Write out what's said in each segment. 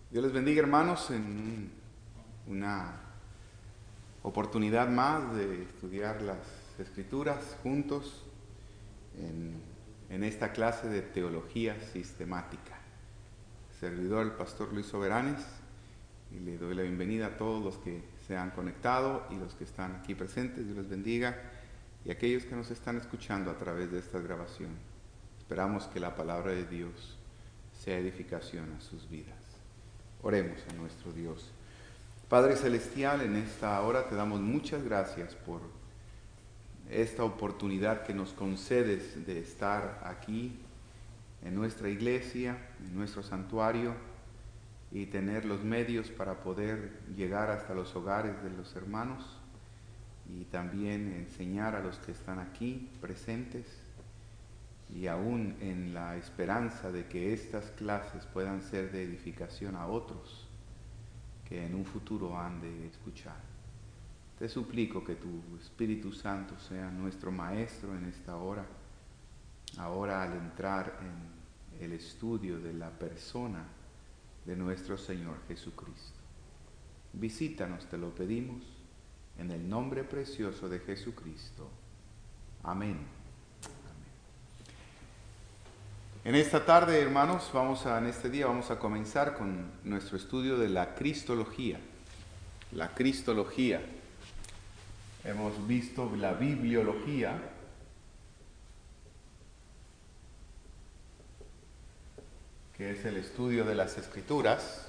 Dios les bendiga, hermanos, en una oportunidad más de estudiar las Escrituras juntos en esta clase de teología sistemática. Servidor el pastor Luis Soberanes, y le doy la bienvenida a todos los que se han conectado y los que están aquí presentes. Dios les bendiga, y a aquellos que nos están escuchando a través de esta grabación. Esperamos que la palabra de Dios sea edificación a sus vidas. Oremos a nuestro Dios. Padre Celestial, en esta hora te damos muchas gracias por esta oportunidad que nos concedes de estar aquí en nuestra iglesia, en nuestro santuario, y tener los medios para poder llegar hasta los hogares de los hermanos y también enseñar a los que están aquí presentes, y aún en la esperanza de que estas clases puedan ser de edificación a otros que en un futuro han de escuchar. Te suplico que tu Espíritu Santo sea nuestro Maestro en esta hora, ahora al entrar en el estudio de la persona de nuestro Señor Jesucristo. Visítanos, te lo pedimos, en el nombre precioso de Jesucristo. Amén. En esta tarde, hermanos, en este día vamos a comenzar con nuestro estudio de la Cristología. La Cristología. Hemos visto la Bibliología, que es el estudio de las Escrituras,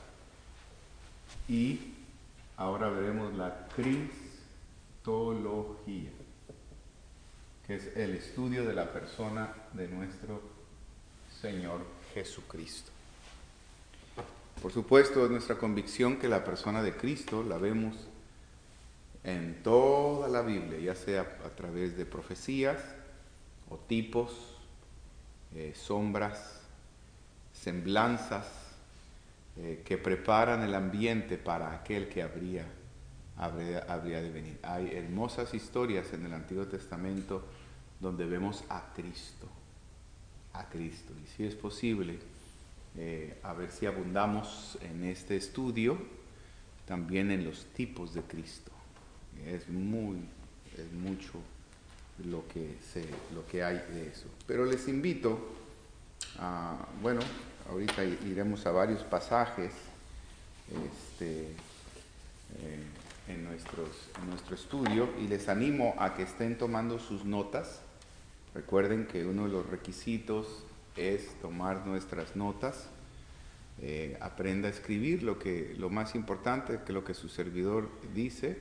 y ahora veremos la Cristología, que es el estudio de la persona de nuestro Señor Jesucristo. Por supuesto, es nuestra convicción que la persona de Cristo la vemos en toda la Biblia, ya sea a través de profecías o tipos, sombras, semblanzas que preparan el ambiente para aquel que habría de venir. Hay hermosas historias en el Antiguo Testamento donde vemos a Cristo. Y si es posible, a ver si abundamos en este estudio también en los tipos de Cristo. Es mucho lo que hay de eso. Pero les invito ahorita iremos a varios pasajes en nuestro estudio, y les animo a que estén tomando sus notas. Recuerden que uno de los requisitos es tomar nuestras notas. Aprenda a escribir lo más importante, que lo que su servidor dice.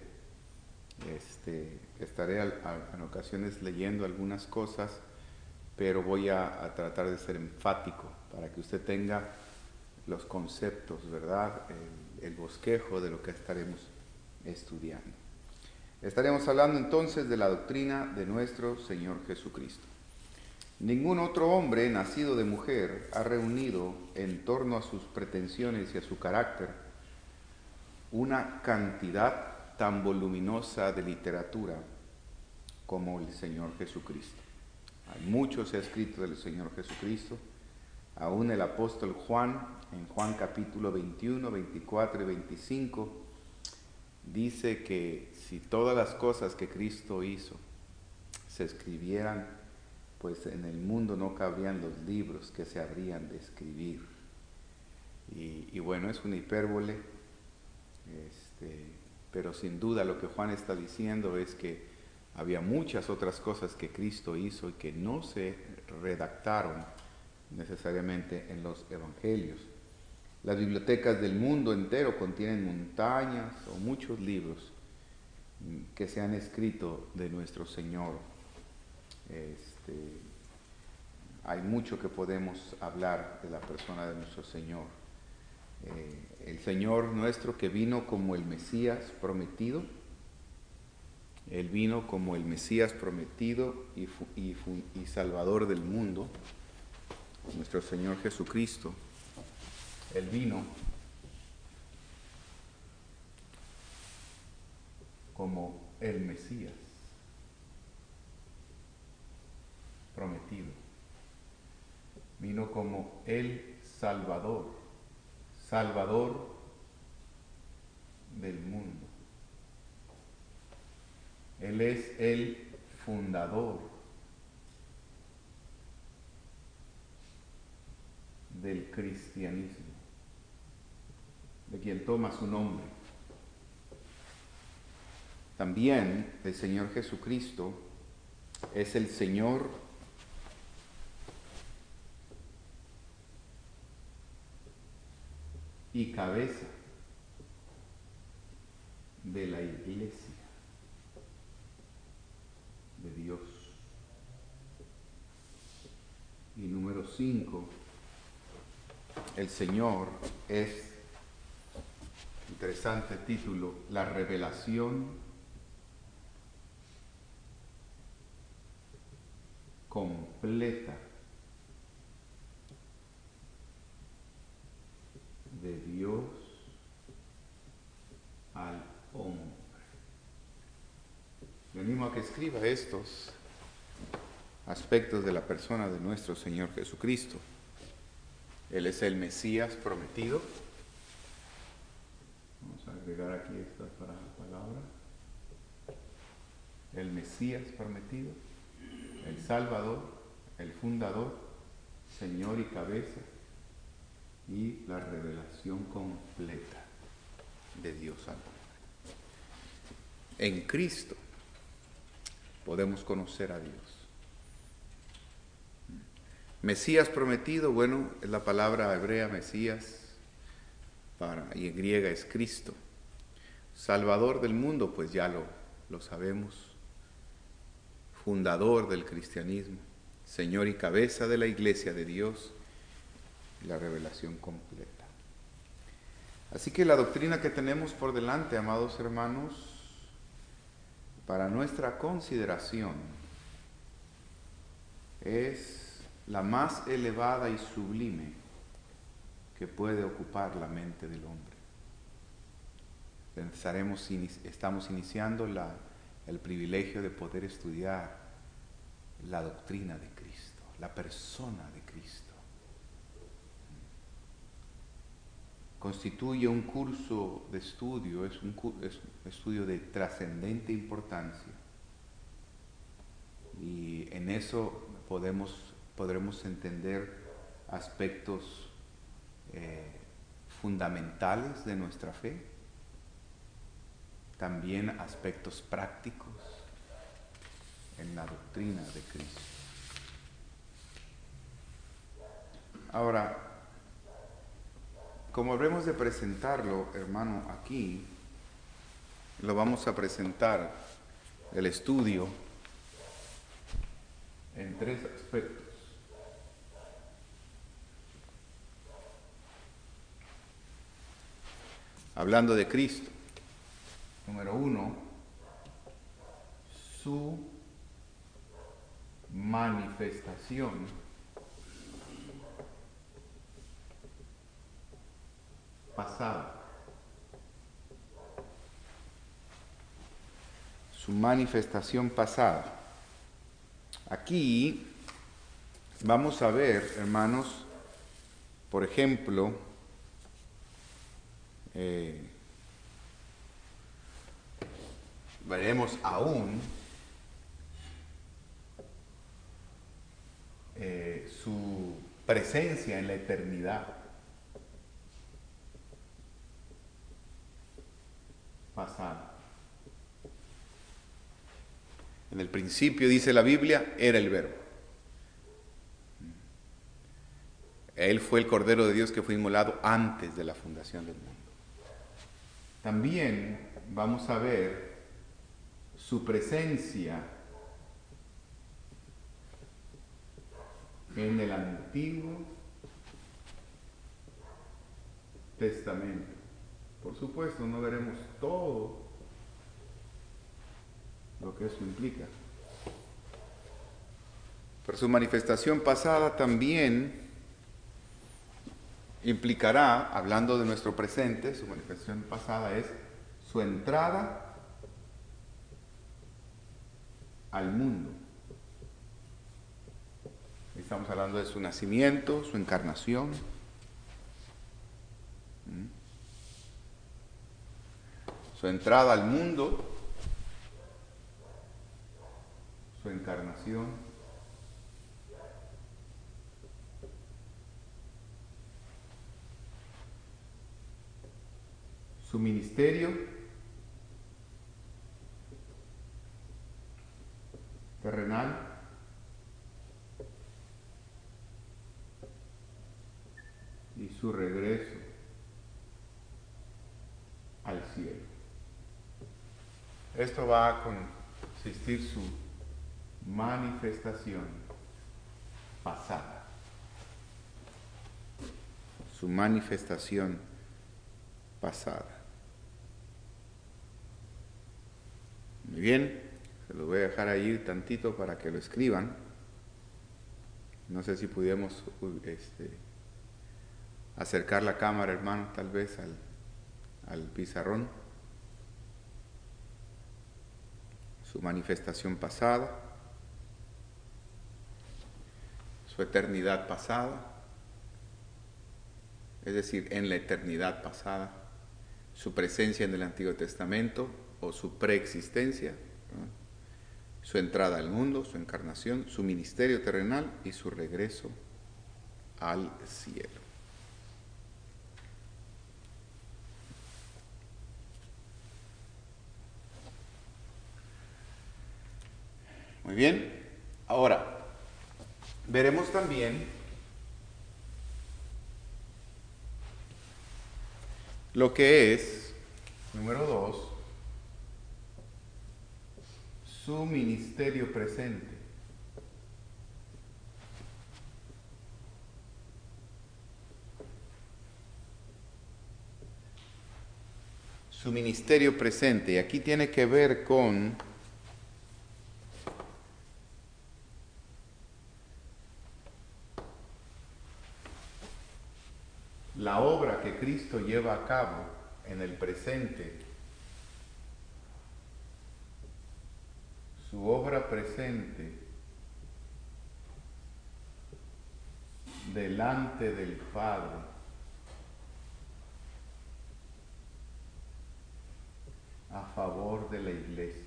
Estaré en ocasiones leyendo algunas cosas, pero voy a tratar de ser enfático para que usted tenga los conceptos, ¿verdad? El bosquejo de lo que estaremos estudiando. Estaremos hablando entonces de la doctrina de nuestro Señor Jesucristo. Ningún otro hombre nacido de mujer ha reunido en torno a sus pretensiones y a su carácter una cantidad tan voluminosa de literatura como el Señor Jesucristo. Hay mucho se ha escrito del Señor Jesucristo. Aún el apóstol Juan, en Juan capítulo 21, 24 y 25, dice que si todas las cosas que Cristo hizo se escribieran, pues en el mundo no cabrían los libros que se habrían de escribir. Y bueno, es una hipérbole, pero sin duda lo que Juan está diciendo es que había muchas otras cosas que Cristo hizo y que no se redactaron necesariamente en los evangelios. Las bibliotecas del mundo entero contienen montañas o muchos libros que se han escrito de nuestro Señor. Hay mucho que podemos hablar de la persona de nuestro Señor. El Señor nuestro, que vino como el Mesías prometido, Él vino como el Mesías prometido y Salvador del mundo, nuestro Señor Jesucristo. Él vino como el Mesías prometido. Vino como el Salvador, Salvador del mundo. Él es el fundador del cristianismo, de quien toma su nombre. También el Señor Jesucristo es el Señor y cabeza de la iglesia de Dios. Y número 5, el Señor es, interesante título, la revelación completa de Dios al hombre. Le animo a que escriba estos aspectos de la persona de nuestro Señor Jesucristo. Él es el Mesías prometido. Vamos a agregar aquí esta palabra. El Mesías prometido, el Salvador, el fundador, Señor y cabeza, y la revelación completa de Dios al hombre. En Cristo podemos conocer a Dios. Mesías prometido, bueno, es la palabra hebrea Mesías, y en griega es Cristo. Salvador del mundo, pues ya lo sabemos. Fundador del cristianismo, Señor y cabeza de la iglesia de Dios, y la revelación completa. Así que la doctrina que tenemos por delante, amados hermanos, para nuestra consideración, es la más elevada y sublime que puede ocupar la mente del hombre. Estamos iniciando el privilegio de poder estudiar la doctrina de Cristo, la persona de Cristo. Constituye un curso de estudio, es un estudio de trascendente importancia. Y en eso podremos entender aspectos fundamentales de nuestra fe, también aspectos prácticos en la doctrina de Cristo. Ahora, como habremos de presentarlo, hermano, aquí, lo vamos a presentar, el estudio, en 3 aspectos. Hablando de Cristo, número 1, su manifestación pasada. Su manifestación pasada. Aquí vamos a ver, hermanos, por ejemplo, veremos aún su presencia en la eternidad pasada. En el principio, dice la Biblia, era el Verbo. Él fue el Cordero de Dios que fue inmolado antes de la fundación del mundo. También vamos a ver su presencia en el Antiguo Testamento. Por supuesto, no veremos todo lo que eso implica. Pero su manifestación pasada también implicará, hablando de nuestro presente, su manifestación pasada es su entrada al mundo. Estamos hablando de su nacimiento, su encarnación, su entrada al mundo, su encarnación, su ministerio terrenal y su regreso al cielo. Esto va a consistir su manifestación pasada. Su manifestación pasada. Muy bien, se lo voy a dejar ahí tantito para que lo escriban. No sé si pudiéramos acercar la cámara, hermano, tal vez al pizarrón. Su manifestación pasada, su eternidad pasada, es decir, en la eternidad pasada, su presencia en el Antiguo Testamento o su preexistencia, ¿no? Su entrada al mundo, su encarnación, su ministerio terrenal y su regreso al cielo. Muy bien, ahora veremos también lo que es, número 2, su ministerio presente. Su ministerio presente, y aquí tiene que ver con la obra que Cristo lleva a cabo en el presente, su obra presente delante del Padre, a favor de la iglesia,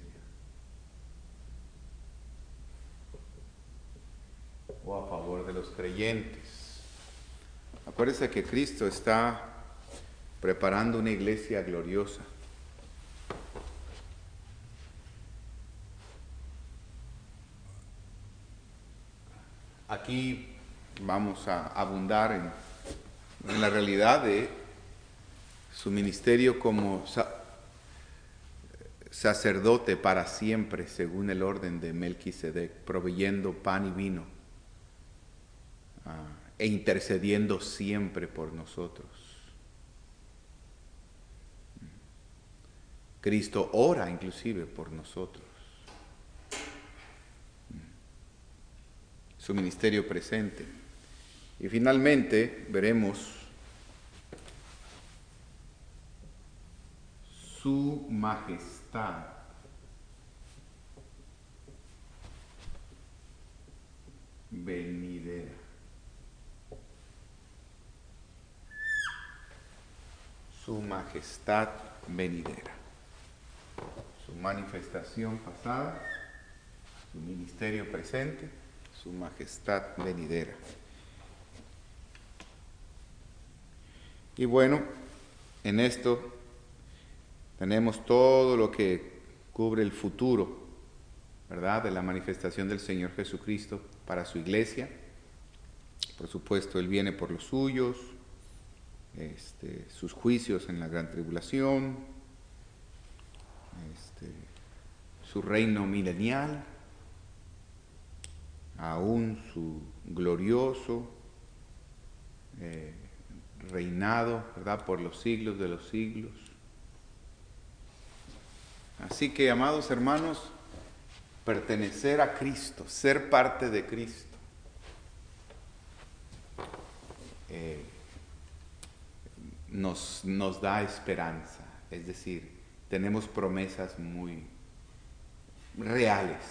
o a favor de los creyentes. Acuérdense que Cristo está preparando una iglesia gloriosa. Aquí vamos a abundar en la realidad de su ministerio como sacerdote para siempre, según el orden de Melquisedec, proveyendo pan y vino e intercediendo siempre por nosotros. Cristo ora inclusive por nosotros. Su ministerio presente. Y finalmente veremos su majestad venidera. Su majestad venidera. Su manifestación pasada, su ministerio presente, su majestad venidera. Y bueno, en esto tenemos todo lo que cubre el futuro, ¿verdad?, de la manifestación del Señor Jesucristo para su iglesia. Por supuesto, Él viene por los suyos, sus juicios en la gran tribulación, su reino milenial, aún su glorioso reinado, ¿verdad?, por los siglos de los siglos. Así que, amados hermanos, pertenecer a Cristo, ser parte de Cristo, nos da esperanza. Es decir, tenemos promesas muy reales.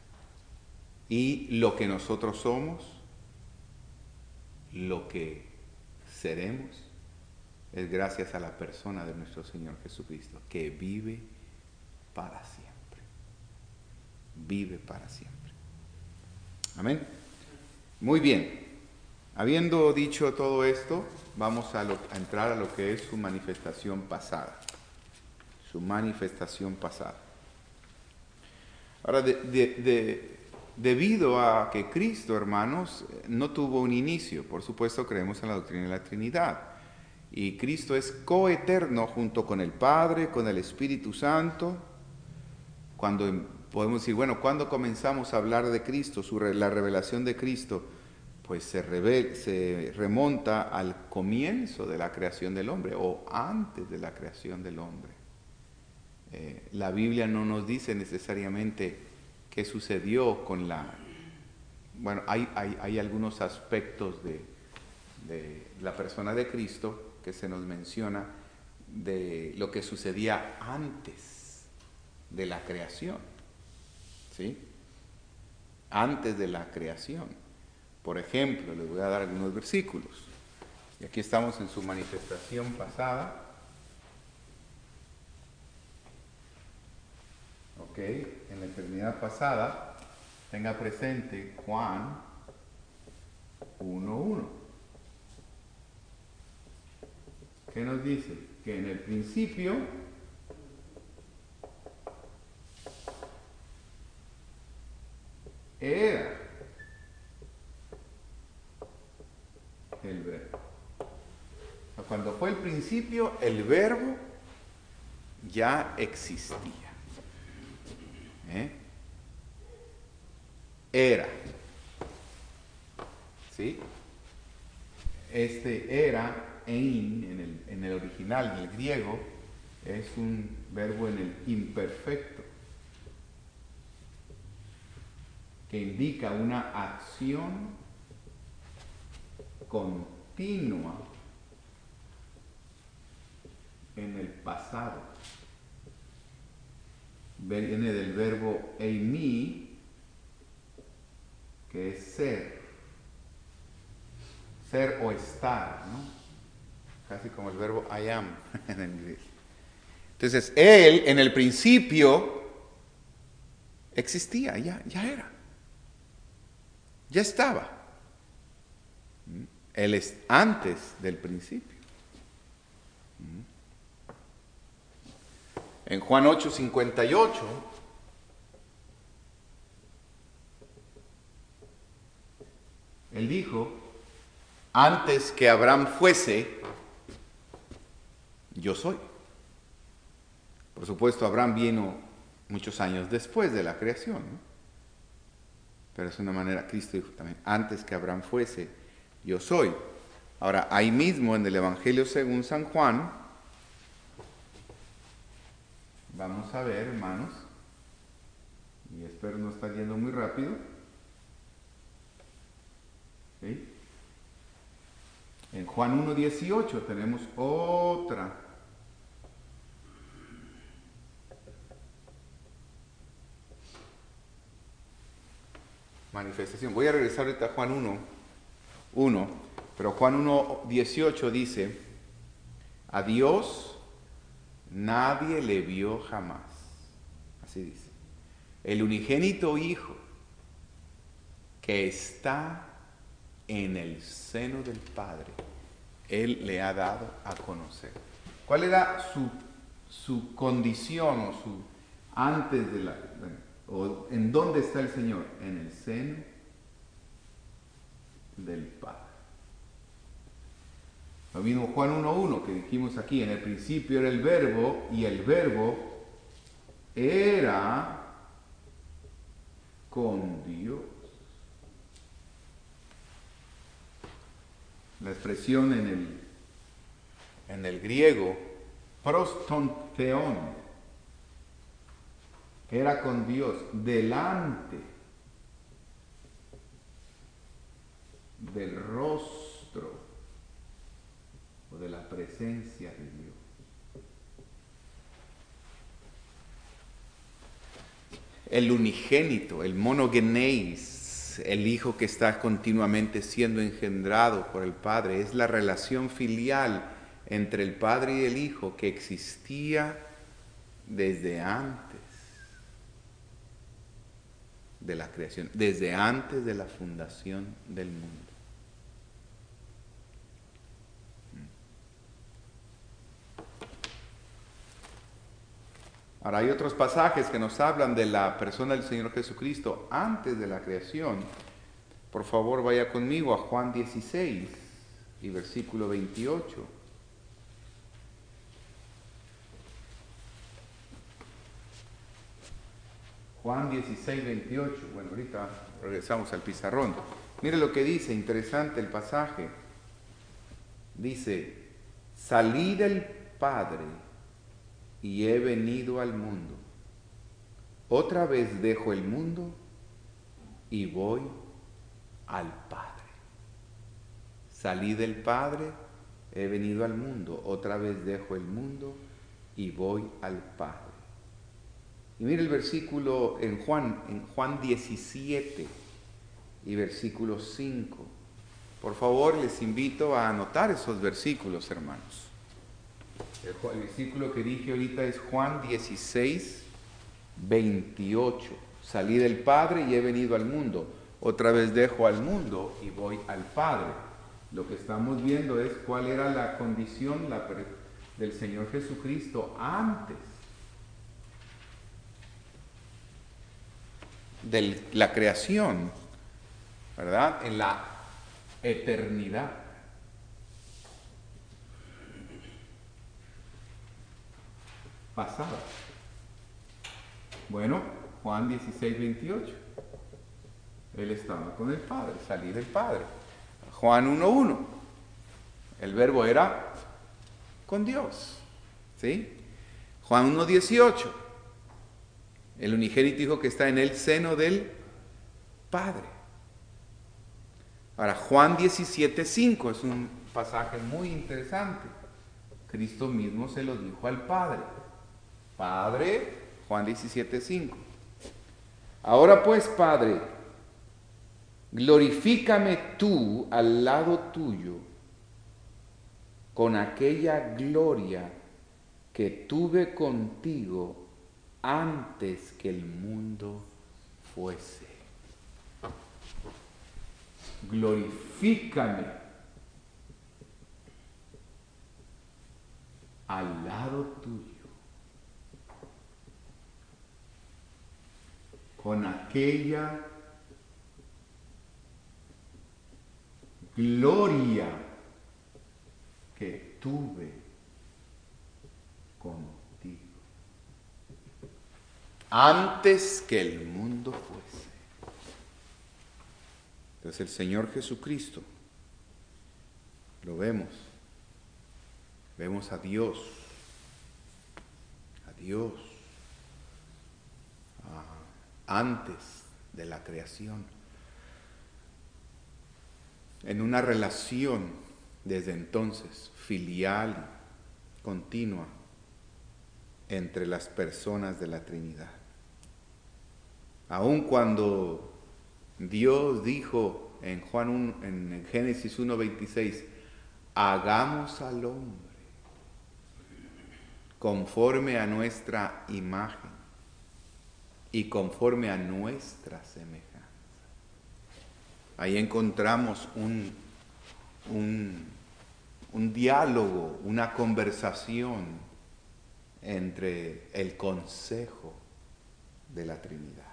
Y lo que nosotros somos, lo que seremos, es gracias a la persona de nuestro Señor Jesucristo, que vive para siempre. Vive para siempre. Amén. Muy bien. Habiendo dicho todo esto, vamos a entrar a lo que es su manifestación pasada. Su manifestación pasada. Ahora, debido a que Cristo, hermanos, no tuvo un inicio, por supuesto creemos en la doctrina de la Trinidad, y Cristo es coeterno junto con el Padre, con el Espíritu Santo. Cuando podemos decir, bueno, ¿cuándo comenzamos a hablar de Cristo, la revelación de Cristo? Pues se remonta al comienzo de la creación del hombre, o antes de la creación del hombre. La Biblia no nos dice necesariamente qué sucedió con la... Bueno, hay algunos aspectos de la persona de Cristo que se nos menciona de lo que sucedía antes de la creación, ¿sí? Antes de la creación. Por ejemplo, les voy a dar algunos versículos. Y aquí estamos en su manifestación pasada. Ok, en la eternidad pasada, tenga presente Juan 1:1. ¿Qué nos dice? Que en el principio era el verbo. Cuando fue el principio, el verbo ya existía. Era. ¿Sí? Este era, ein, en el original, en el griego, es un verbo en el imperfecto, que indica una acción continua en el pasado. Viene del verbo eimi, que es ser o estar, ¿no? Casi como el verbo I am en inglés. Entonces, él en el principio existía, ya era, ya estaba. Él es antes del principio. En Juan 8:58, él dijo, antes que Abraham fuese, yo soy. Por supuesto, Abraham vino muchos años después de la creación, ¿no? Pero es una manera, Cristo dijo también, antes que Abraham fuese, yo soy. Ahora, ahí mismo en el Evangelio según San Juan, vamos a ver, hermanos, y espero no estar yendo muy rápido. ¿Sí? En Juan 1:18 tenemos otra manifestación. Voy a regresar ahorita a Juan 1:1, pero Juan 1:18 dice, a Dios nadie le vio jamás. Así dice. El unigénito Hijo que está en el seno del Padre, Él le ha dado a conocer. ¿Cuál era su condición o su antes de la... o en dónde está el Señor? En el seno del Padre. Lo mismo Juan 1:1 que dijimos aquí, en el principio era el verbo y el verbo era con Dios. La expresión en el griego, prostonteon, era con Dios, delante del rostro o de la presencia de Dios. El unigénito, el monogenes, el Hijo que está continuamente siendo engendrado por el Padre, es la relación filial entre el Padre y el Hijo que existía desde antes de la creación, desde antes de la fundación del mundo. Ahora hay otros pasajes que nos hablan de la persona del Señor Jesucristo antes de la creación. Por favor, vaya conmigo a Juan 16 y versículo 28. Juan 16, 28. Bueno, ahorita regresamos al pizarrón. Mire lo que dice, interesante el pasaje. Dice, salí del Padre y he venido al mundo. Otra vez dejo el mundo y voy al Padre. Salí del Padre, he venido al mundo. Otra vez dejo el mundo y voy al Padre. Y mire el versículo en Juan 17 y versículo 5. Por favor, les invito a anotar esos versículos, hermanos. El versículo que dije ahorita es Juan 16, 28. Salí del Padre y he venido al mundo. Otra vez dejo al mundo y voy al Padre. Lo que estamos viendo es cuál era la condición del Señor Jesucristo antes de la creación, ¿verdad? En la eternidad. Pasada. Bueno, Juan 16, 28. Él estaba con el Padre, salí del Padre. Juan 1, 1. El verbo era con Dios. ¿Sí? Juan 1, 18. El unigénito Hijo que está en el seno del Padre. Ahora, Juan 17, 5 es un pasaje muy interesante. Cristo mismo se lo dijo al Padre. Padre, Juan 17, 5. Ahora pues, Padre, glorifícame tú al lado tuyo con aquella gloria que tuve contigo antes que el mundo fuese. Glorifícame al lado tuyo con aquella gloria que tuve contigo antes que el mundo fuese. Entonces el Señor Jesucristo, lo vemos a Dios, antes de la creación, en una relación desde entonces filial, continua, entre las personas de la Trinidad. Aun cuando Dios dijo en Génesis 1:26, hagamos al hombre conforme a nuestra imagen y conforme a nuestra semejanza. Ahí encontramos un diálogo, una conversación entre el consejo de la Trinidad.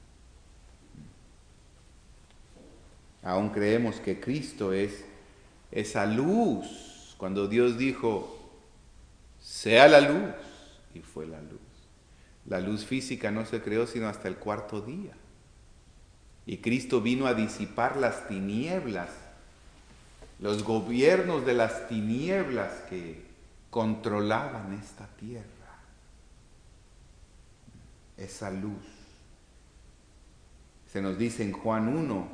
Aún creemos que Cristo es esa luz. Cuando Dios dijo, sea la luz, y fue la luz. La luz física no se creó sino hasta el cuarto día. Y Cristo vino a disipar las tinieblas, los gobiernos de las tinieblas que controlaban esta tierra. Esa luz. Se nos dice en Juan 1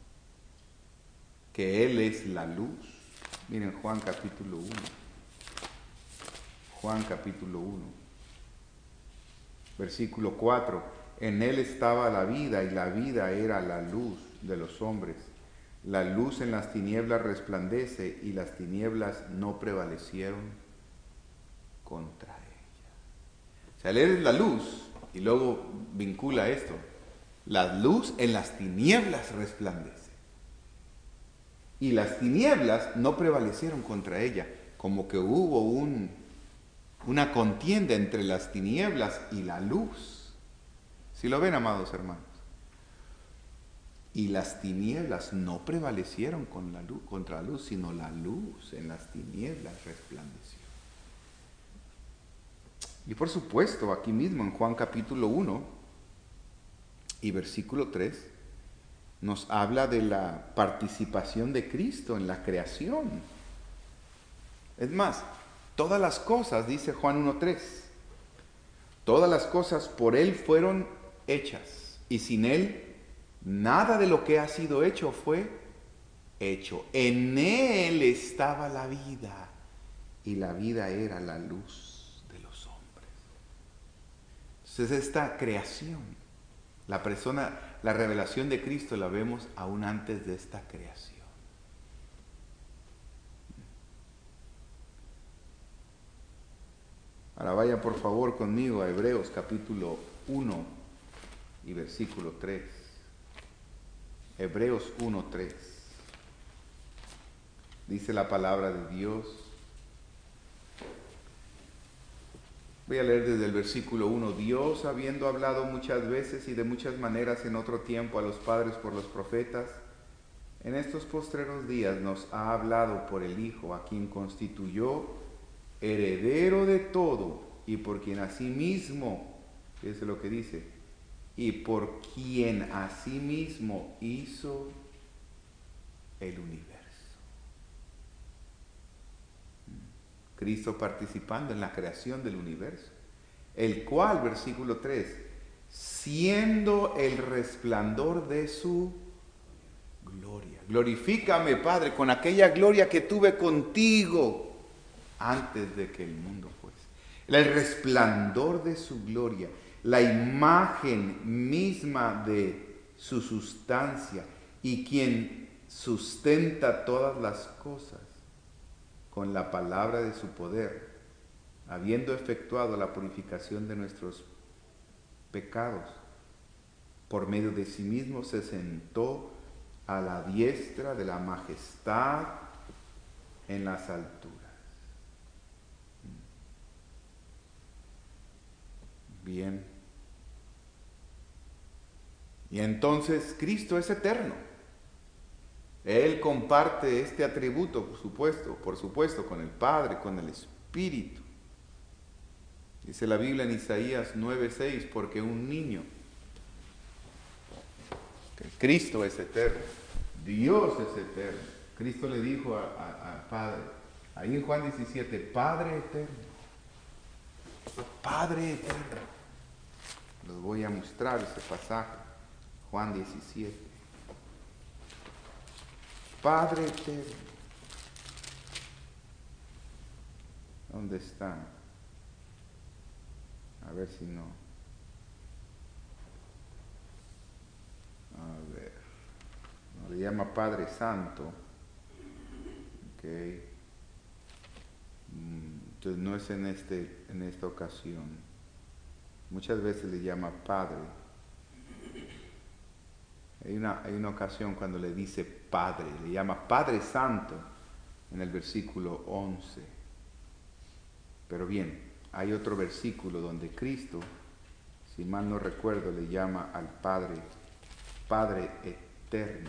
que Él es la luz. Miren Juan capítulo 1. Juan capítulo 1. Versículo 4. En Él estaba la vida y la vida era la luz de los hombres. la luz en las tinieblas resplandece y las tinieblas no prevalecieron contra ella. O sea, él es la luz y luego vincula esto. La luz en las tinieblas resplandece y las tinieblas no prevalecieron contra ella. Como que hubo una contienda entre las tinieblas y la luz. ¿Sí lo ven, amados hermanos? Y las tinieblas no prevalecieron contra la luz, sino la luz en las tinieblas resplandeció. Y por supuesto, aquí mismo en Juan capítulo 1 y versículo 3, nos habla de la participación de Cristo en la creación. Es más, todas las cosas, dice Juan 1:3, todas las cosas por Él fueron hechas, y sin Él nada de lo que ha sido hecho fue hecho. En Él estaba la vida, y la vida era la luz de los hombres. Entonces esta creación, la revelación de Cristo la vemos aún antes de esta creación. Ahora vaya por favor conmigo a Hebreos capítulo 1 y versículo 3. Hebreos 1:3. Dice la palabra de Dios. Voy a leer desde el versículo 1. Dios, habiendo hablado muchas veces y de muchas maneras en otro tiempo a los padres por los profetas, en estos postreros días nos ha hablado por el Hijo, a quien constituyó heredero de todo y por quien asimismo, fíjese lo que dice, y por quien asimismo hizo el universo. Cristo participando en la creación del universo, el cual, versículo 3, siendo el resplandor de su gloria. Glorifícame, Padre, con aquella gloria que tuve contigo antes de que el mundo fuese. El resplandor de su gloria, la imagen misma de su sustancia y quien sustenta todas las cosas con la palabra de su poder, habiendo efectuado la purificación de nuestros pecados, por medio de sí mismo se sentó a la diestra de la majestad en las alturas. Bien. Y entonces Cristo es eterno. Él comparte este atributo, por supuesto, con el Padre, con el Espíritu. Dice la Biblia en Isaías 9:6, porque un niño, que Cristo es eterno, Dios es eterno. Cristo le dijo al Padre, ahí en Juan 17, Padre eterno, Padre eterno. Les voy a mostrar ese pasaje, Juan 17. Padre eterno. ¿Dónde están? A ver si no. A ver. No, le llama Padre Santo. Ok. Entonces no es en esta ocasión. Muchas veces le llama Padre. Hay una ocasión cuando le dice Padre, le llama Padre Santo en el versículo 11. Pero bien, hay otro versículo donde Cristo, si mal no recuerdo, le llama al Padre, Padre eterno.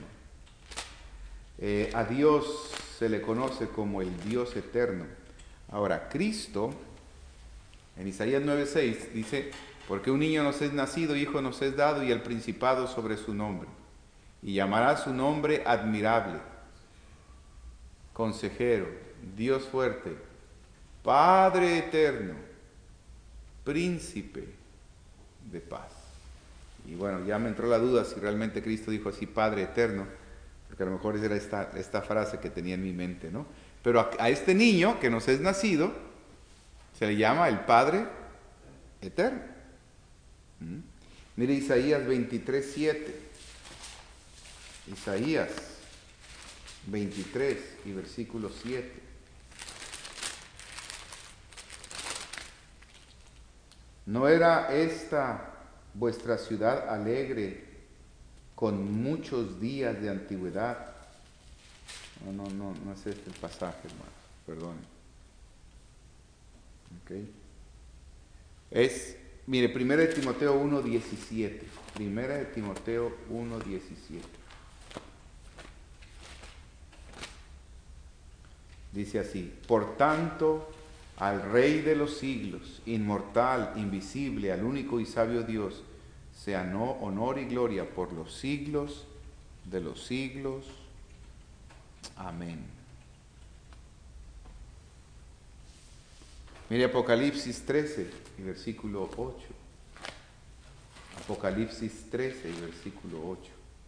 A Dios se le conoce como el Dios eterno. Ahora, Cristo, en Isaías 9:6, dice, porque un niño nos es nacido, hijo nos es dado, y el principado sobre su nombre. Y llamará su nombre admirable, consejero, Dios fuerte, Padre eterno, príncipe de paz. Y bueno, ya me entró la duda si realmente Cristo dijo así, Padre eterno, porque a lo mejor era esta frase que tenía en mi mente, ¿no? Pero a este niño que nos es nacido, se le llama el Padre eterno. Mire Isaías 23:7. Isaías 23 y versículo 7. ¿No era esta vuestra ciudad alegre con muchos días de antigüedad? No es este el pasaje, hermanos, perdonen. Okay. Mire, 1 de Timoteo 1:17. 1 de Timoteo 1:17. Dice así: por tanto, al Rey de los siglos, inmortal, invisible, al único y sabio Dios, sea honor y gloria por los siglos de los siglos. Amén. Mire Apocalipsis 13 y versículo 8. Apocalipsis 13 y versículo 8.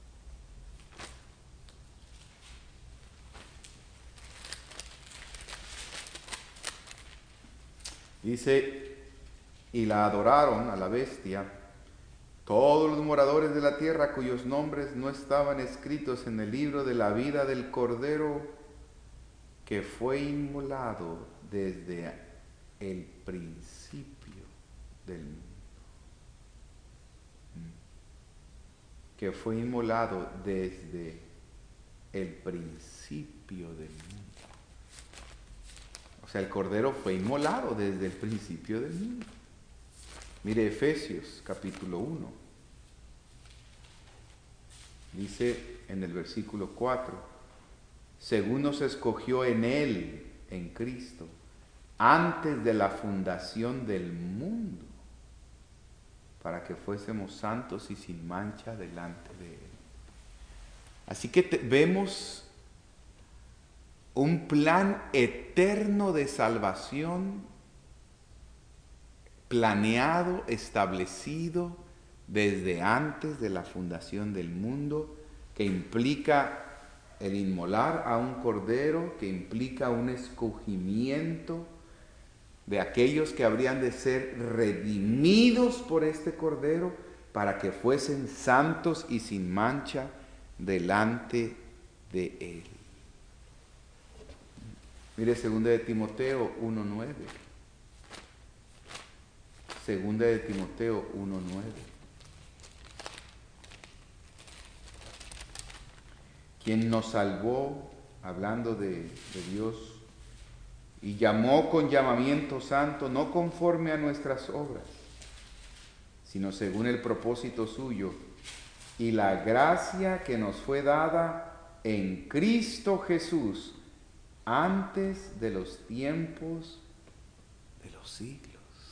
Dice: y la adoraron a la bestia todos los moradores de la tierra cuyos nombres no estaban escritos en el libro de la vida del Cordero que fue inmolado desde el principio del mundo. Que fue inmolado desde el principio del mundo. O sea, el Cordero fue inmolado desde el principio del mundo. Mire Efesios capítulo 1. Dice en el versículo 4: según nos escogió en Él, en Cristo, antes de la fundación del mundo, para que fuésemos santos y sin mancha delante de Él. Así que vemos un plan eterno de salvación planeado, establecido desde antes de la fundación del mundo, que implica el inmolar a un cordero, que implica un escogimiento de aquellos que habrían de ser redimidos por este cordero para que fuesen santos y sin mancha delante de Él. Mire 2 de Timoteo 1:9. 2 de Timoteo 1:9. Quien nos salvó, hablando de Dios, y llamó con llamamiento santo, no conforme a nuestras obras, sino según el propósito suyo, y la gracia que nos fue dada en Cristo Jesús, antes de los tiempos de los siglos,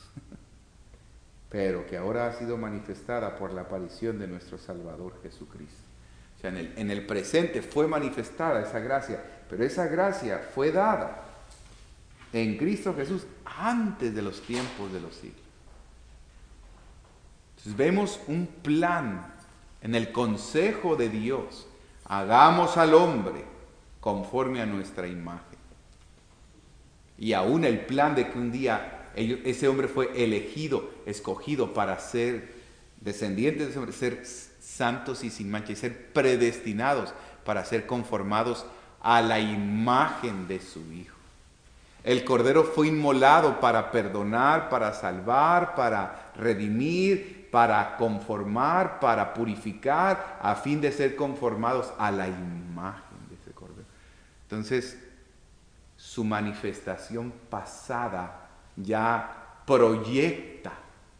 pero que ahora ha sido manifestada por la aparición de nuestro Salvador Jesucristo. O sea, en el presente fue manifestada esa gracia, pero esa gracia fue dada en Cristo Jesús antes de los tiempos de los siglos. Entonces vemos un plan en el consejo de Dios: hagamos al hombre conforme a nuestra imagen. Y aún el plan de que un día ese hombre fue elegido, escogido para ser descendientes de ese hombre, ser santos y sin mancha, y ser predestinados para ser conformados a la imagen de su Hijo. El Cordero fue inmolado para perdonar, para salvar, para redimir, para conformar, para purificar, a fin de ser conformados a la imagen de ese Cordero. Entonces, su manifestación pasada ya proyecta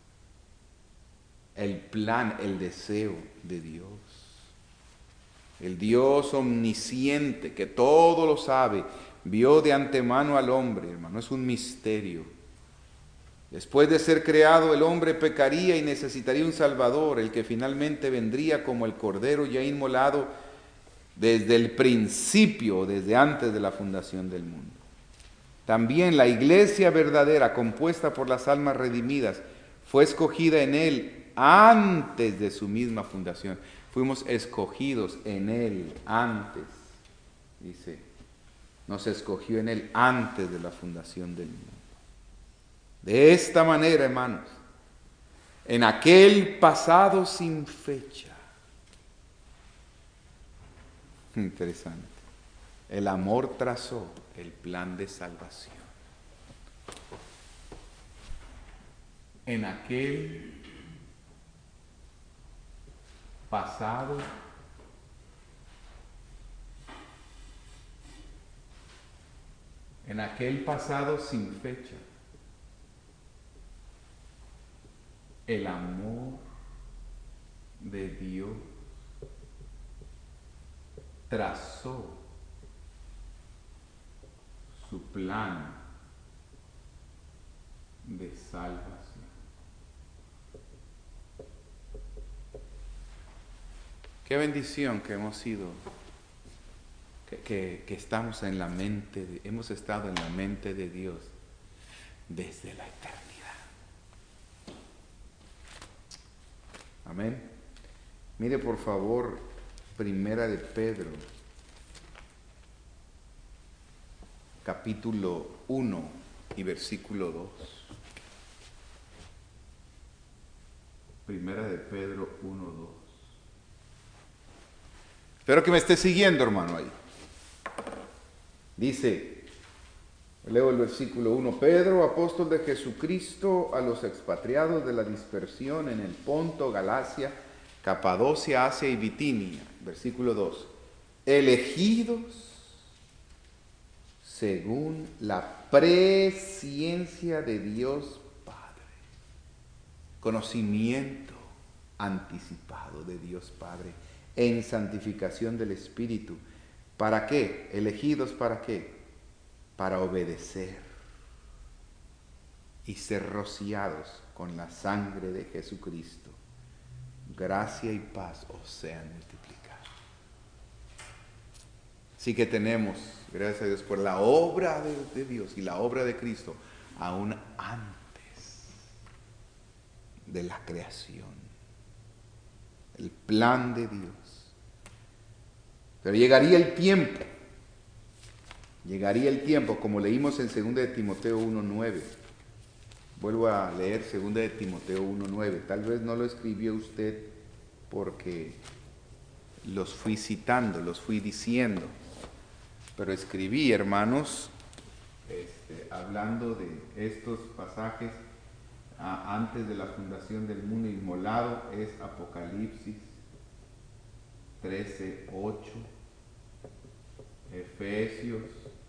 el plan, el deseo de Dios. El Dios omnisciente, que todo lo sabe, vio de antemano al hombre, hermano, es un misterio. Después de ser creado, el hombre pecaría y necesitaría un Salvador, el que finalmente vendría como el Cordero ya inmolado desde el principio, desde antes de la fundación del mundo. También la iglesia verdadera, compuesta por las almas redimidas, fue escogida en Él antes de su misma fundación. Fuimos escogidos en Él antes, dice. Nos escogió en Él antes de la fundación del mundo. De esta manera, hermanos, en aquel pasado sin fecha. Interesante. El amor trazó el plan de salvación. En aquel pasado sin fecha, el amor de Dios trazó su plan de salvación. Qué bendición que hemos sido, que estamos en la mente, hemos estado en la mente de Dios desde la eternidad. Amén. Mire por favor, Primera de Pedro, capítulo 1 y versículo 2. Primera de Pedro 1, 2. Espero que me esté siguiendo, hermano, ahí. Dice, leo el versículo 1. Pedro, apóstol de Jesucristo, a los expatriados de la dispersión en el Ponto, Galacia, Capadocia, Asia y Bitinia. Versículo 2. Elegidos según la presciencia de Dios Padre. Conocimiento anticipado de Dios Padre en santificación del Espíritu. ¿Para qué? Elegidos, ¿para qué? Para obedecer y ser rociados con la sangre de Jesucristo. Gracia y paz os sean multiplicadas. Así que tenemos, gracias a Dios, por la obra de Dios y la obra de Cristo, aún antes de la creación, el plan de Dios. Pero llegaría el tiempo, como leímos en 2 de Timoteo 1:9. Vuelvo a leer 2 de Timoteo 1:9. Tal vez no lo escribió usted porque los fui citando, los fui diciendo. Pero escribí, hermanos, hablando de estos pasajes antes de la fundación del mundo. Inmolado es Apocalipsis 13:8, Efesios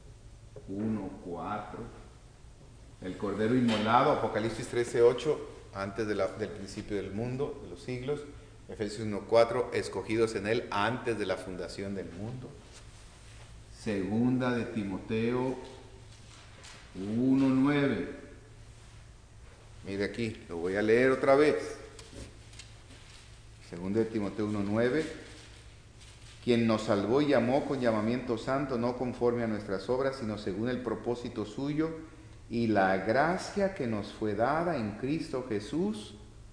1:4, el Cordero inmolado, Apocalipsis 13:8, antes del principio del mundo, de los siglos. Efesios 1:4, escogidos en él antes de la fundación del mundo. Segunda de Timoteo 1:9. Mire aquí, lo voy a leer otra vez. Segunda de Timoteo 1:9. Quien nos salvó y llamó con llamamiento santo, no conforme a nuestras obras, sino según el propósito suyo y la gracia que nos fue dada en Cristo Jesús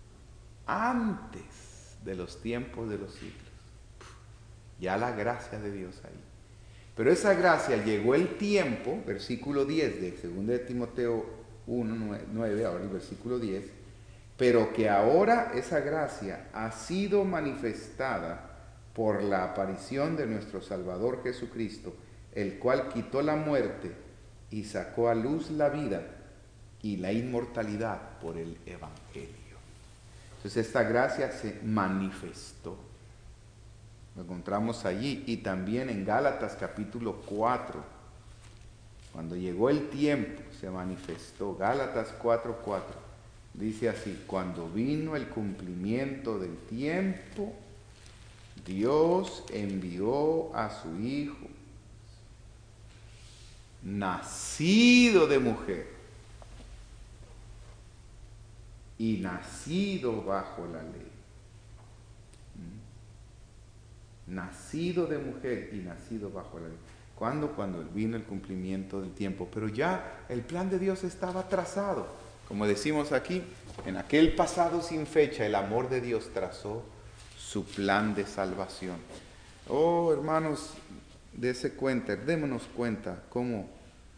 antes de los tiempos de los siglos. Ya la gracia de Dios ahí. Pero esa gracia, llegó el tiempo, versículo 10 de 2 de Timoteo 1:9, ahora el versículo 10, pero que ahora esa gracia ha sido manifestada por la aparición de nuestro Salvador Jesucristo, el cual quitó la muerte y sacó a luz la vida y la inmortalidad por el Evangelio. Entonces esta gracia se manifestó. Lo encontramos allí y también en Gálatas capítulo 4. Cuando llegó el tiempo se manifestó. Gálatas 4:4. Dice así: cuando vino el cumplimiento del tiempo, Dios envió a su Hijo, nacido de mujer y nacido bajo la ley. Nacido de mujer y nacido bajo la ley. ¿Cuándo? Cuando vino el cumplimiento del tiempo. Pero ya el plan de Dios estaba trazado. Como decimos aquí, en aquel pasado sin fecha, el amor de Dios trazó su plan de salvación. Oh, hermanos, démonos cuenta cómo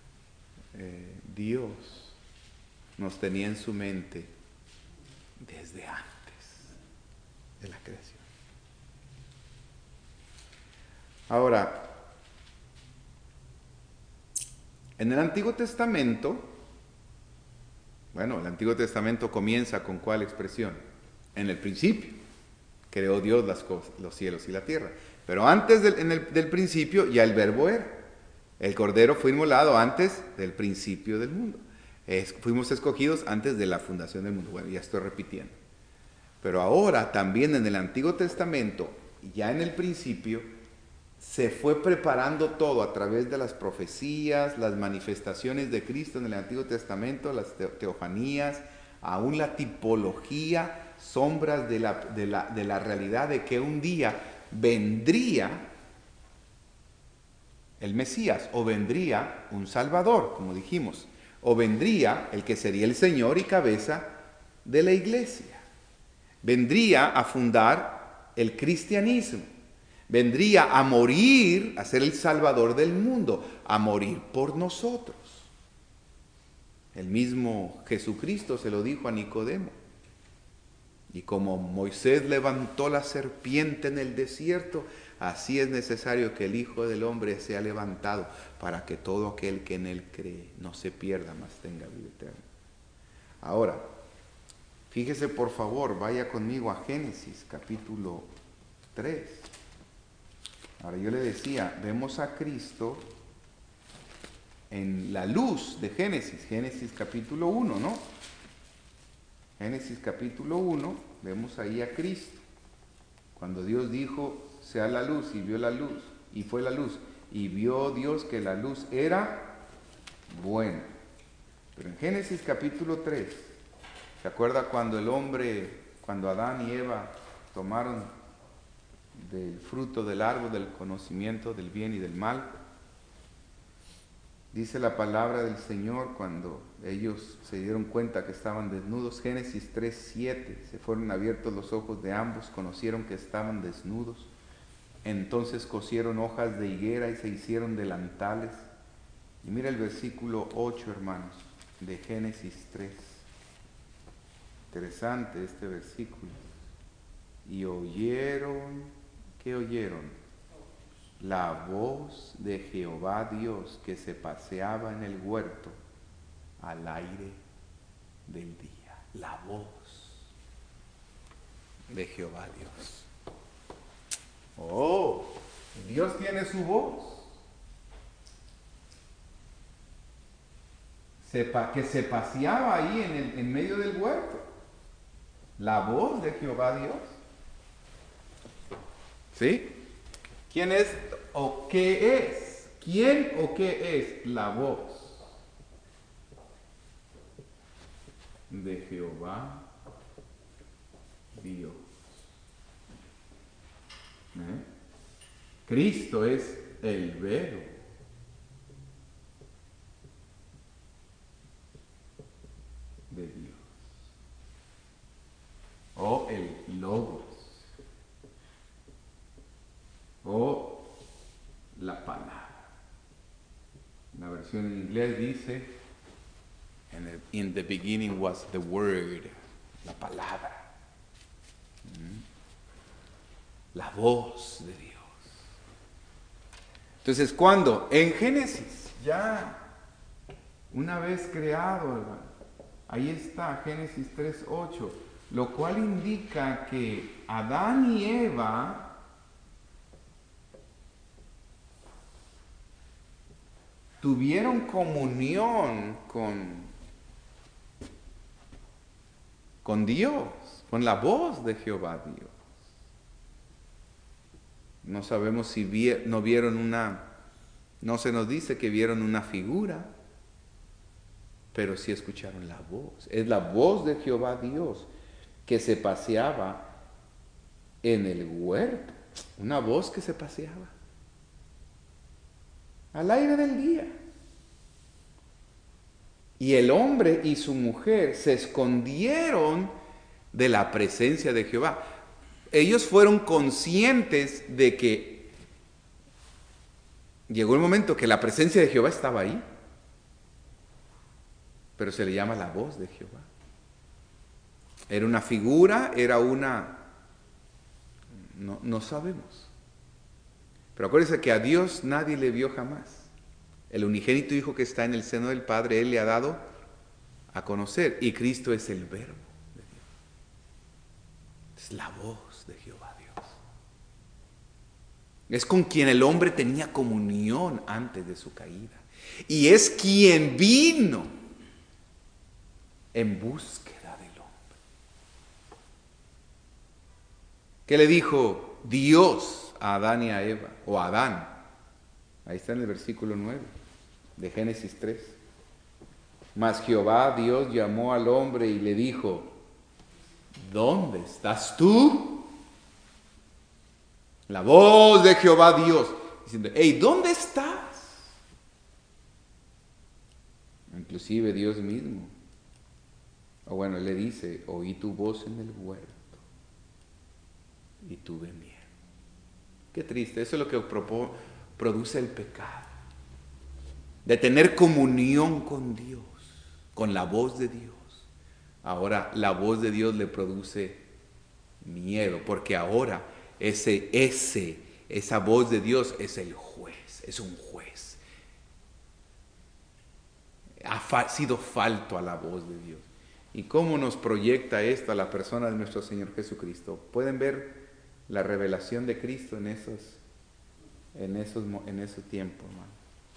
Dios nos tenía en su mente desde antes de la creación. Ahora, En el Antiguo Testamento, bueno, el Antiguo Testamento comienza con ¿cuál expresión? En el principio, creó Dios las cosas, los cielos y la tierra. Pero antes del principio ya el verbo era. El Cordero fue inmolado antes del principio del mundo. Fuimos escogidos antes de la fundación del mundo. Bueno, ya estoy repitiendo. Pero ahora también en el Antiguo Testamento, ya en el principio, se fue preparando todo a través de las profecías, las manifestaciones de Cristo en el Antiguo Testamento, las teofanías, aún la tipología, sombras de la realidad de que un día vendría el Mesías, o vendría un Salvador, como dijimos, o vendría el que sería el Señor y cabeza de la iglesia. Vendría a fundar el cristianismo. Vendría a morir, a ser el Salvador del mundo, a morir por nosotros. El mismo Jesucristo se lo dijo a Nicodemo. Y como Moisés levantó la serpiente en el desierto, así es necesario que el Hijo del Hombre sea levantado para que todo aquel que en él cree no se pierda, mas tenga vida eterna. Ahora, fíjese por favor, vaya conmigo a Génesis capítulo 3. Ahora yo le decía, vemos a Cristo en la luz de Génesis capítulo 1, ¿no? Génesis capítulo 1, vemos ahí a Cristo. Cuando Dios dijo, sea la luz, y vio la luz, y fue la luz, y vio Dios que la luz era buena. Pero en Génesis capítulo 3, ¿se acuerda cuando cuando Adán y Eva tomaron del fruto del árbol del conocimiento del bien y del mal? Dice la palabra del Señor, cuando ellos se dieron cuenta que estaban desnudos, Génesis 3:7, se fueron abiertos los ojos de ambos, conocieron que estaban desnudos, entonces cosieron hojas de higuera y se hicieron delantales. Y mira el versículo 8, hermanos, de Génesis 3. Interesante este versículo. Y oyeron, ¿qué oyeron? La voz de Jehová Dios que se paseaba en el huerto al aire del día. La voz de Jehová Dios. Oh, Dios tiene su voz. Que se paseaba ahí en medio del huerto. La voz de Jehová Dios. ¿Sí? ¿Quién es o qué es? ¿Quién o qué es la voz de Jehová Dios? Cristo es el Verbo. De Dios. O el Logos. O la palabra. La versión en inglés dice, in the beginning was the word, la palabra. La voz de Dios. Entonces, ¿cuándo? En Génesis, ya una vez creado, hermano, ahí está, Génesis 3:8, lo cual indica que Adán y Eva tuvieron comunión con Dios, con la voz de Jehová Dios. No sabemos si no vieron no se nos dice que vieron una figura, pero sí escucharon la voz. Es la voz de Jehová Dios que se paseaba en el huerto. Una voz que se paseaba al aire del día. Y el hombre y su mujer se escondieron de la presencia de Jehová. Ellos fueron conscientes de que llegó el momento que la presencia de Jehová estaba ahí, pero se le llama la voz de Jehová. Era una figura, no sabemos. Pero acuérdense que a Dios nadie le vio jamás. El unigénito Hijo que está en el seno del Padre, Él le ha dado a conocer. Y Cristo es el Verbo de Dios. Es la voz de Jehová Dios. Es con quien el hombre tenía comunión antes de su caída. Y es quien vino en búsqueda del hombre. ¿Qué le dijo Dios a Adán y a Eva? O a Adán. Ahí está en el versículo 9 de Génesis 3. Mas Jehová Dios llamó al hombre y le dijo: ¿dónde estás tú? La voz de Jehová Dios diciendo: hey, ¿dónde estás? Inclusive Dios mismo, o bueno, le dice: oí tu voz en el huerto y tuve miedo. Qué triste, eso es lo que produce el pecado, de tener comunión con Dios, con la voz de Dios. Ahora la voz de Dios le produce miedo, porque ahora esa voz de Dios es el juez, es un juez. Ha sido falto a la voz de Dios. ¿Y cómo nos proyecta esto a la persona de nuestro Señor Jesucristo? Pueden ver la revelación de Cristo en esos tiempos, hermano.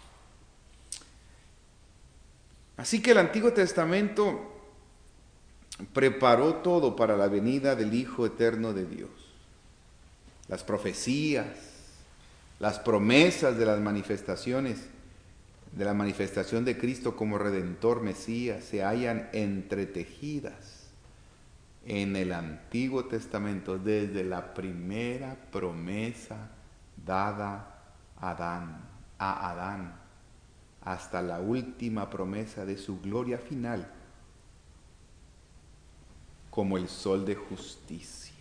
Así que el Antiguo Testamento preparó todo para la venida del Hijo eterno de Dios. Las profecías, las promesas de las manifestaciones, de la manifestación de Cristo como Redentor, Mesías, se hallan entretejidas en el Antiguo Testamento desde la primera promesa dada a Adán hasta la última promesa de su gloria final como el sol de justicia.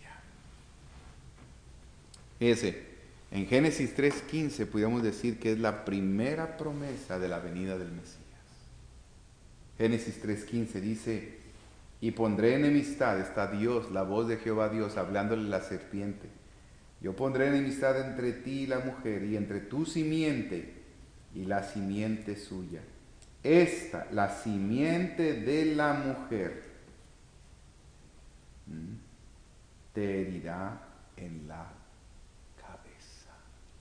Fíjese, en Génesis 3:15 podríamos decir que es la primera promesa de la venida del Mesías. Génesis 3:15 dice: y pondré enemistad, está Dios, la voz de Jehová Dios, hablándole a la serpiente. Yo pondré enemistad entre ti y la mujer, y entre tu simiente y la simiente suya. Esta, la simiente de la mujer, te herirá en la cabeza.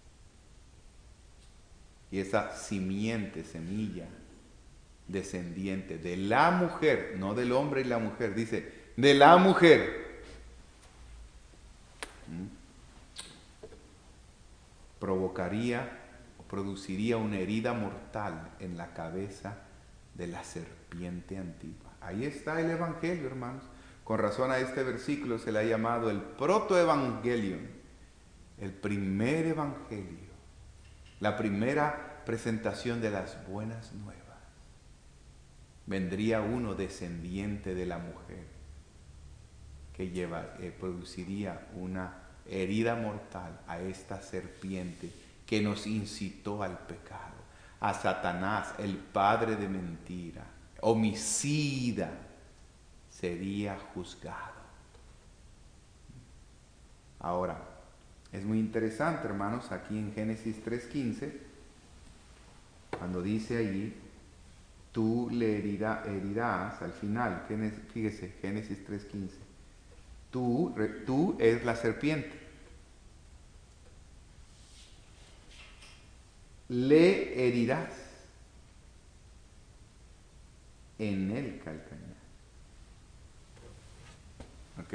Y esa simiente, semilla, descendiente de la mujer, no del hombre y la mujer, dice, de la mujer, produciría una herida mortal en la cabeza de la serpiente antigua. Ahí está el Evangelio, hermanos. Con razón a este versículo se le ha llamado el protoevangelium, el primer evangelio, la primera presentación de las buenas nuevas. Vendría uno descendiente de la mujer que produciría una herida mortal a esta serpiente que nos incitó al pecado, a Satanás, el padre de mentira, homicida, sería juzgado. Ahora, es muy interesante, hermanos, aquí en Génesis 3:15, cuando dice allí, tú le herirás al final, fíjese, Génesis 3:15, tú es la serpiente, le herirás en el calcañar. ¿Ok?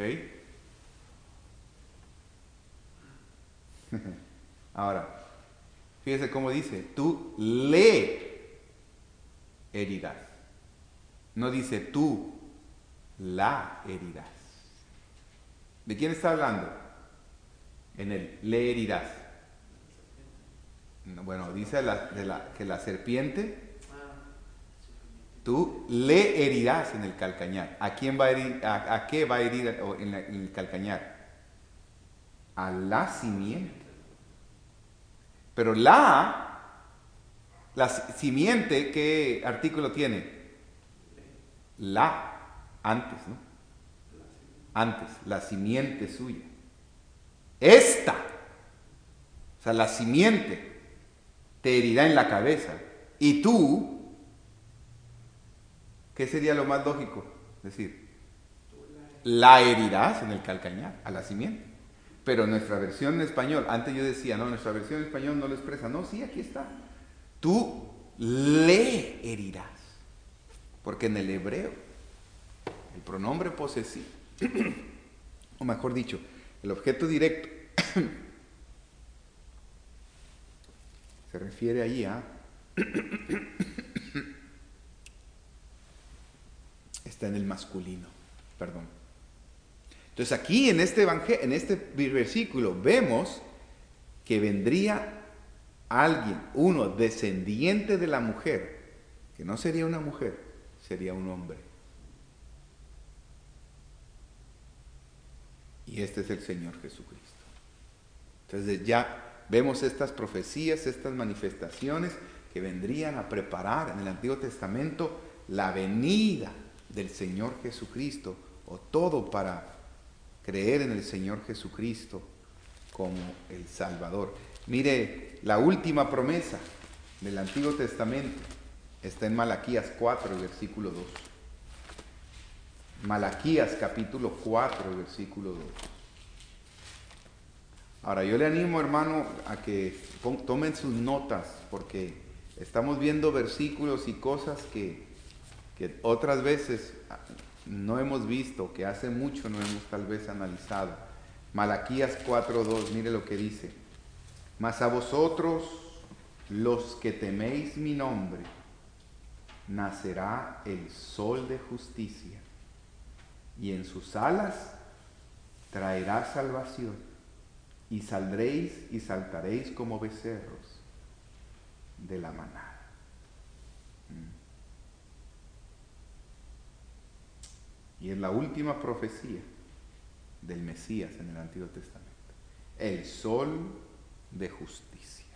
Ahora, fíjese cómo dice, tú le herirás. No dice tú la herirás. ¿De quién está hablando? En el le herirás. Bueno, dice que la serpiente, tú le herirás en el calcañar. ¿A quién va a herir? ¿A qué va a herir en el calcañar? A la simiente. Pero la simiente, ¿qué artículo tiene? La, antes, ¿no? Antes, la simiente suya. Esta, o sea, la simiente, te herirá en la cabeza. Y tú, ¿qué sería lo más lógico? Decir, la herirás en el calcañar, a la simiente. Pero nuestra versión en español, antes yo decía, no, nuestra versión en español no lo expresa. No, sí, aquí está. Tú le herirás. Porque en el hebreo, el pronombre posesivo, o mejor dicho, el objeto directo, se refiere allí a... está en el masculino, perdón. Entonces aquí en este versículo vemos que vendría alguien, uno descendiente de la mujer, que no sería una mujer, sería un hombre. Y este es el Señor Jesucristo. Entonces ya vemos estas profecías, estas manifestaciones que vendrían a preparar en el Antiguo Testamento la venida del Señor Jesucristo, o todo para creer en el Señor Jesucristo como el Salvador. Mire, la última promesa del Antiguo Testamento está en Malaquías 4, versículo 2. Malaquías capítulo 4, versículo 2. Ahora yo le animo, hermano, a que tomen sus notas, porque estamos viendo versículos y cosas que otras veces no hemos visto, que hace mucho no hemos tal vez analizado. Malaquías 4:2, mire lo que dice. Mas a vosotros, los que teméis mi nombre, nacerá el sol de justicia, y en sus alas traerá salvación, y saldréis y saltaréis como becerros de la manada. Y es la última profecía del Mesías en el Antiguo Testamento. El sol de justicia.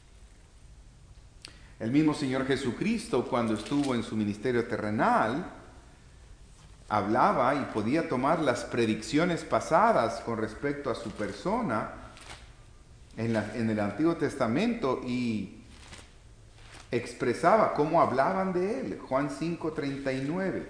El mismo Señor Jesucristo, cuando estuvo en su ministerio terrenal, hablaba y podía tomar las predicciones pasadas con respecto a su persona en el Antiguo Testamento y expresaba cómo hablaban de él. Juan 5:39.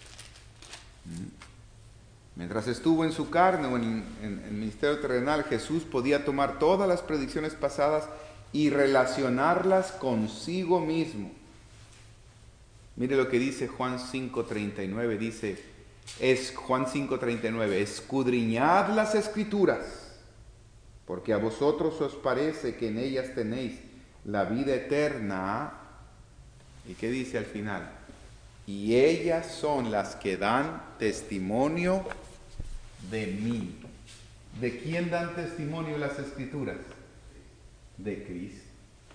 Mientras estuvo en su carne o en el ministerio terrenal, Jesús podía tomar todas las predicciones pasadas y relacionarlas consigo mismo. Mire lo que dice Juan 5:39. Dice, Juan 5:39, escudriñad las Escrituras, porque a vosotros os parece que en ellas tenéis la vida eterna. ¿Y qué dice al final? Y ellas son las que dan testimonio de mí. ¿De quién dan testimonio las Escrituras? De Cristo.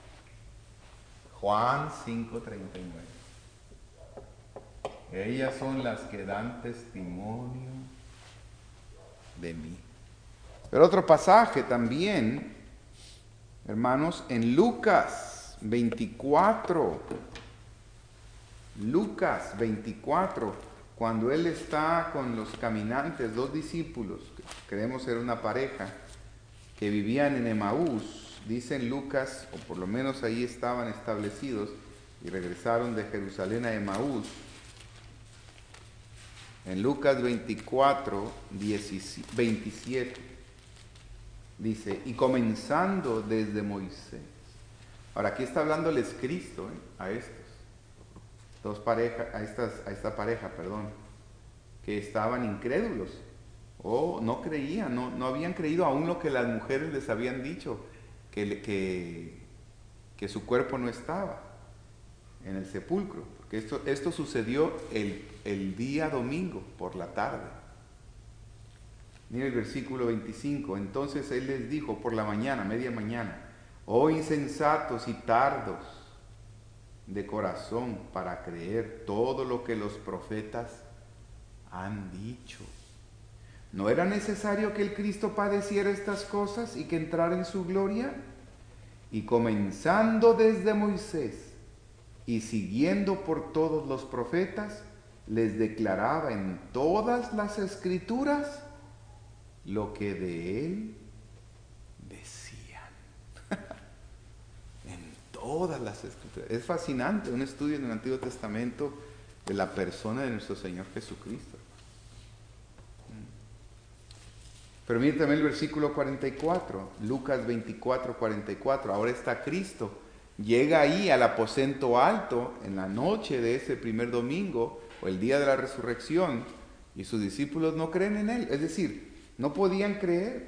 Juan 5:39. Ellas son las que dan testimonio de mí. Pero otro pasaje también, hermanos, en Lucas 24. Lucas 24, cuando él está con los caminantes, dos discípulos, que creemos era una pareja, que vivían en Emaús, dice en Lucas, o por lo menos ahí estaban establecidos, y regresaron de Jerusalén a Emaús. En Lucas 24, 27, dice, y comenzando desde Moisés. Ahora aquí está hablándoles Cristo a estos. A esta pareja, que estaban incrédulos o no creían, no habían creído aún lo que las mujeres les habían dicho, que su cuerpo no estaba en el sepulcro, porque esto sucedió el día domingo por la tarde. Mira el versículo 25, entonces él les dijo por la mañana, media mañana, oh insensatos y tardos de corazón para creer todo lo que los profetas han dicho. ¿No era necesario que el Cristo padeciera estas cosas y que entrara en su gloria? Y comenzando desde Moisés y siguiendo por todos los profetas, les declaraba en todas las Escrituras lo que de él decían. En todas las Escrituras. Es fascinante un estudio en el Antiguo Testamento de la persona de nuestro Señor Jesucristo. Pero miren también el versículo 44, Lucas 24, 44. Ahora está Cristo. Llega ahí al aposento alto en la noche de ese primer domingo o el día de la resurrección y sus discípulos no creen en Él. Es decir, no podían creer.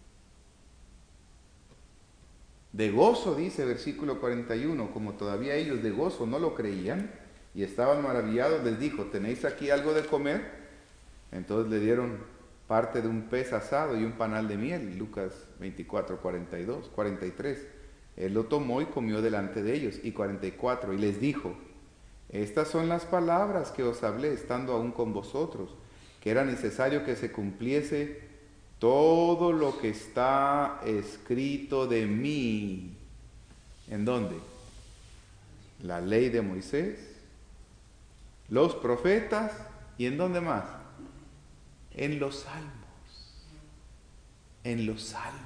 De gozo, dice versículo 41, como todavía ellos de gozo no lo creían y estaban maravillados, les dijo, ¿tenéis aquí algo de comer? Entonces le dieron parte de un pez asado y un panal de miel, Lucas 24, 42, 43. Él lo tomó y comió delante de ellos, y 44, y les dijo, estas son las palabras que os hablé estando aún con vosotros, que era necesario que se cumpliese todo lo que está escrito de mí. ¿En dónde? La ley de Moisés, los profetas, ¿y en dónde más? En los salmos. En los salmos.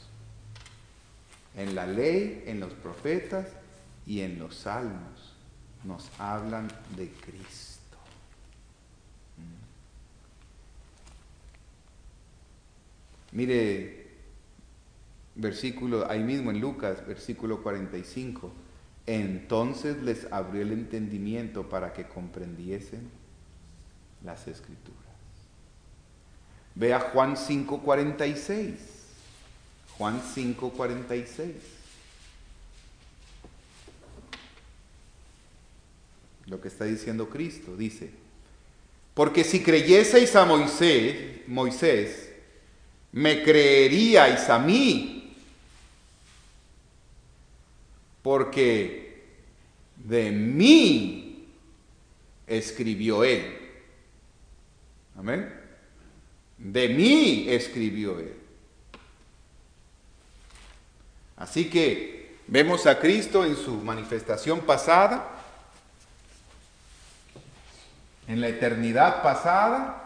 En la ley, en los profetas y en los salmos nos hablan de Cristo. Mire, versículo, ahí mismo en Lucas, versículo 45. Entonces les abrió el entendimiento para que comprendiesen las Escrituras. Vea Juan 5:46. Juan 5:46. Lo que está diciendo Cristo, dice, porque si creyeseis a Moisés, me creeríais a mí, porque de mí escribió él. Amén. De mí escribió él. Así que vemos a Cristo en su manifestación pasada, en la eternidad pasada,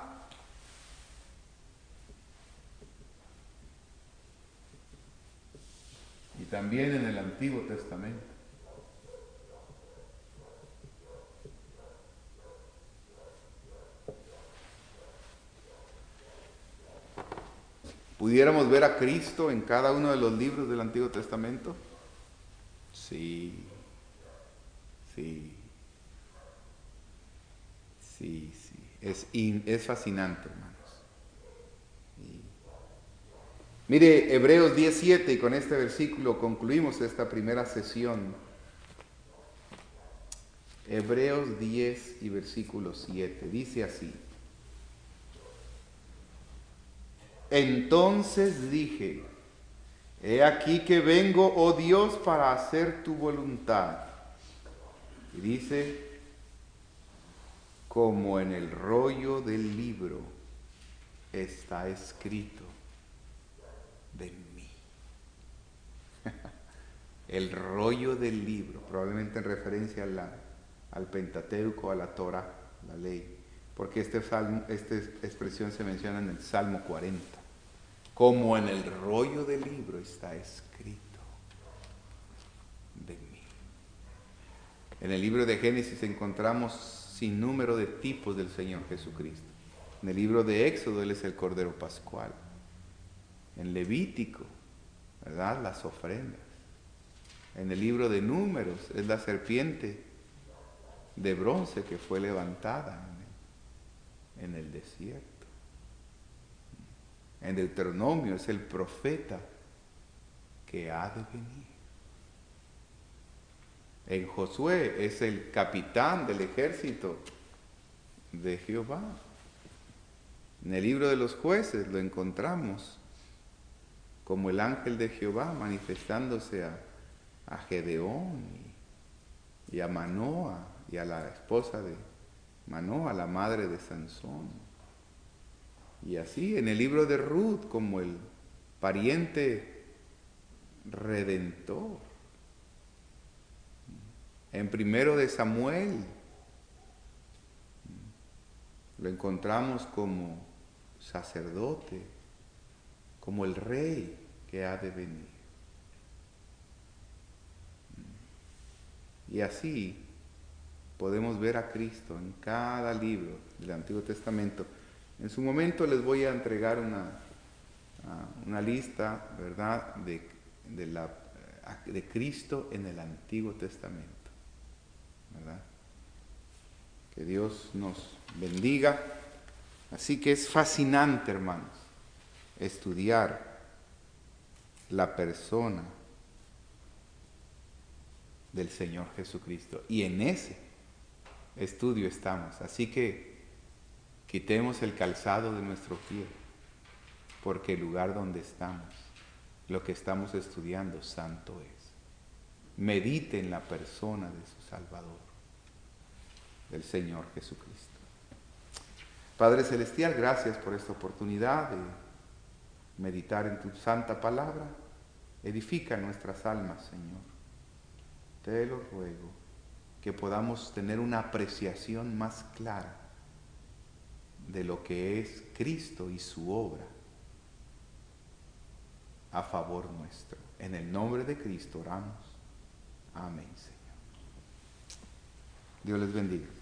y también en el Antiguo Testamento. ¿Pudiéramos ver a Cristo en cada uno de los libros del Antiguo Testamento? Sí, sí, sí, sí. Es fascinante, hermanos. Sí. Mire, Hebreos 10:7, y con este versículo concluimos esta primera sesión. Hebreos 10 y versículo 7, dice así. Entonces dije, he aquí que vengo, oh Dios, para hacer tu voluntad. Y dice, como en el rollo del libro está escrito de mí. El rollo del libro, probablemente en referencia al Pentateuco, a la Torah, la ley, porque esta expresión se menciona en el Salmo 40. Como en el rollo del libro está escrito de mí. En el libro de Génesis encontramos sin número de tipos del Señor Jesucristo. En el libro de Éxodo Él es el Cordero Pascual. En Levítico, ¿verdad? Las ofrendas. En el libro de Números es la serpiente de bronce que fue levantada en el desierto. En Deuteronomio es el profeta que ha de venir. En Josué es el capitán del ejército de Jehová. En el libro de los jueces lo encontramos como el ángel de Jehová manifestándose a Gedeón y a Manoa y a la esposa de Manoa, la madre de Sansón. Y así en el libro de Ruth como el pariente redentor. En primero de Samuel lo encontramos como sacerdote, como el rey que ha de venir. Y así podemos ver a Cristo en cada libro del Antiguo Testamento. En su momento les voy a entregar una lista, ¿verdad?, de Cristo en el Antiguo Testamento, ¿verdad? Que Dios nos bendiga. Así que es fascinante, hermanos, estudiar la persona del Señor Jesucristo. Y en ese estudio estamos. Así que quitemos el calzado de nuestro pie, porque el lugar donde estamos, lo que estamos estudiando, santo es. Medite en la persona de su Salvador, del Señor Jesucristo. Padre Celestial, gracias por esta oportunidad de meditar en tu santa palabra. Edifica nuestras almas, Señor. Te lo ruego, que podamos tener una apreciación más clara de lo que es Cristo y su obra a favor nuestro. En el nombre de Cristo oramos. Amén, Señor. Dios les bendiga.